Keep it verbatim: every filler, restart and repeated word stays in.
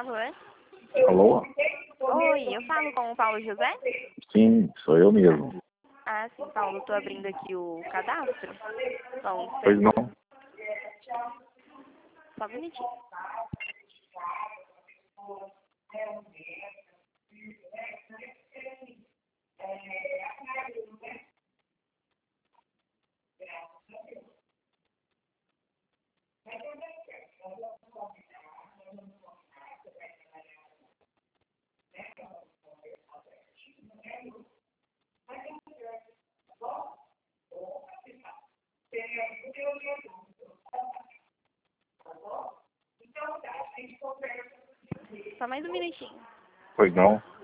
Alô? Alô? Oi, eu falo com o Paulo José? Sim, sou eu mesmo. Ah, sim, Paulo, estou abrindo aqui o cadastro. Só um Pois segundo. não? Só um minutinho. Só mais um minutinho. Pois não?